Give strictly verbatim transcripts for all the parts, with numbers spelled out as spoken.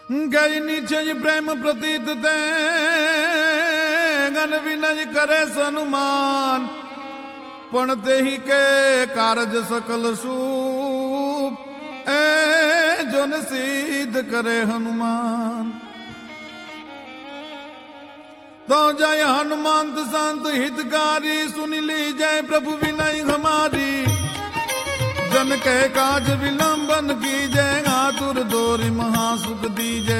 गई नीचे प्रेम प्रतीत ते गन विनय करे सनुमान पण तेहि के कारज सकल सूप ए जोन सिद्ध करे हनुमान। तो जय हनुमंत संत हितकारी सुन ली जय प्रभु विनय हमारी जन के काज विलंबन की जय आतुर दोरी महासुख दीजे।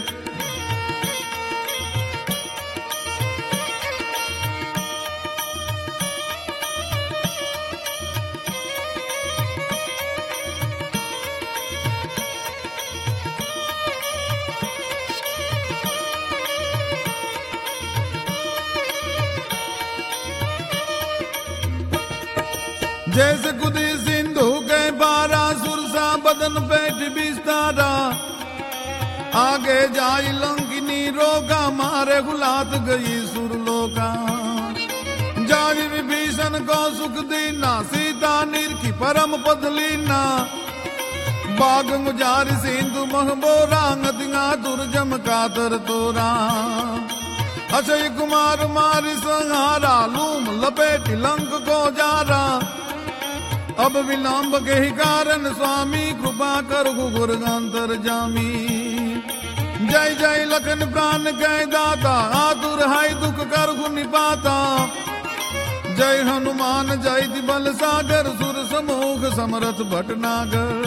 जैसे कुदी सिंधु के बारा सुरसा बदन पेट बिस्तारा आगे जाई लंकिनी रोका मारे गुलात गई सुरलोका। जाई विभीषण को सुख दीना सीता निरखी परम पद लीना बाग मुजारी सिंधु महबोरा नदिया दुर्जम कातर तोरा। अक्षय कुमार मारी संहारा लूम लपेटी लंक को जारा अब विलंब के ही कारण स्वामी कृपा कर गुरगंतर जामी। जय जय लखन प्राण के दाता आतुर हाय दुख कर निपाता जय हनुमान जय बल सागर सुर समूह समरथ भटनागर।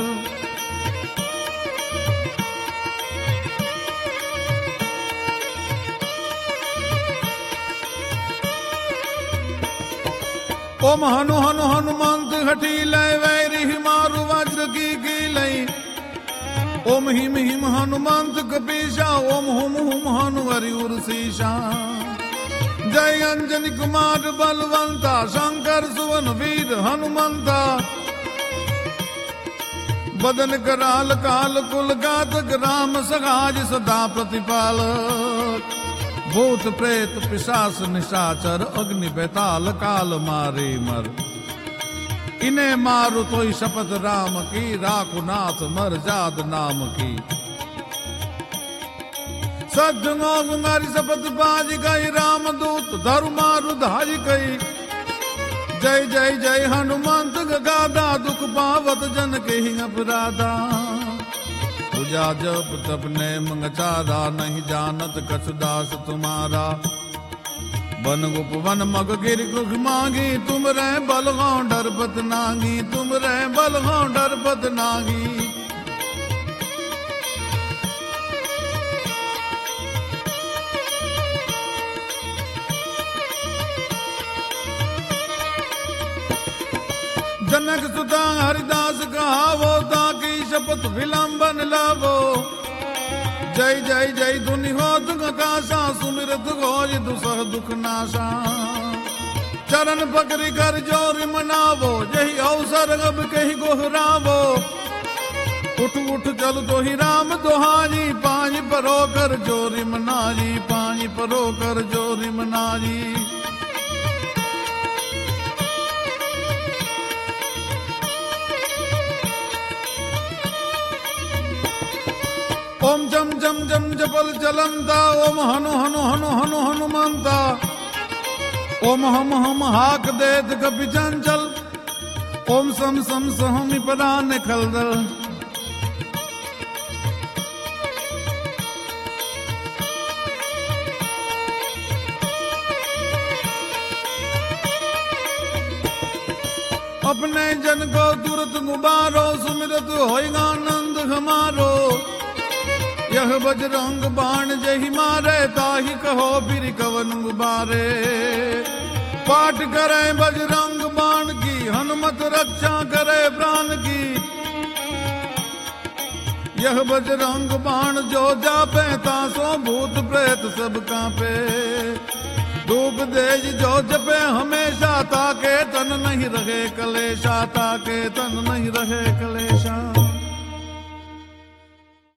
ओम हनु हनु हनुमंत हठी लय वैरी मारु वज्र की की लई ओम हिम हिम हनुमंत कपीशा ओम हुम हुम हनु हरि उर्सीशा। जय अंजनी कुमार बलवंता शंकर सुवन वीर हनुमंता बदन कराल काल कुल घातक राम सगाज सदा प्रतिपालक। भूत प्रेत पिशाच निशाचर अग्नि बेताल काल मारे मर इन्हें मारु तोई शपथ राम की राकुनाथ मर जाद नाम की। सज्जनों गुंगारी शपथ बाज गई राम दूत धरु मारु धारी कई। जय जय जय हनुमंत गगादा दुख पावत जन के ही अपराधा। पूजा जप तप ने मंगचारा नहीं जानत कछ दास तुम्हारा। बन गुप वन मग गिर गुख मांगी तुम रे बल डरपत नागी तुम रे बल डरपत नागी। जनक सुता हरिदास कहावो ताकि शपथ विलंबन लावो। जय जय जय धुनि हो दुख काशा सुमिरत घोज दुसह दुख नाशा। चरण पकड़ी कर जोर मनावो यही अवसर अब कही गोहरावो। उठ उठ चल तो ही राम दोहाजी पांच परो कर जोरी मनाजी पांच परो कर जोरी मनाजी। ओम जम जम जम जपल चलंता ओम हनु हनु हनु हनु हनुमंता। ओम हम हम हाक देत कपि चंचल ओम सम सम सहमि परान खलदल। अपने जन को तुरत गुबारो सुमिरत होएगा आनंद हमारो। यह बजरंग बाण जही मारे ताही कहो फिर कवन गुबारे। पाठ करे बजरंग बाण की हनुमत रक्षा करे प्राण की। यह बजरंग बाण जो जापे तासो भूत प्रेत सब कांपे। धूप देज जो जपे हमेशा ताके तन नहीं रहे कलेशा ताके तन नहीं रहे कलेशा।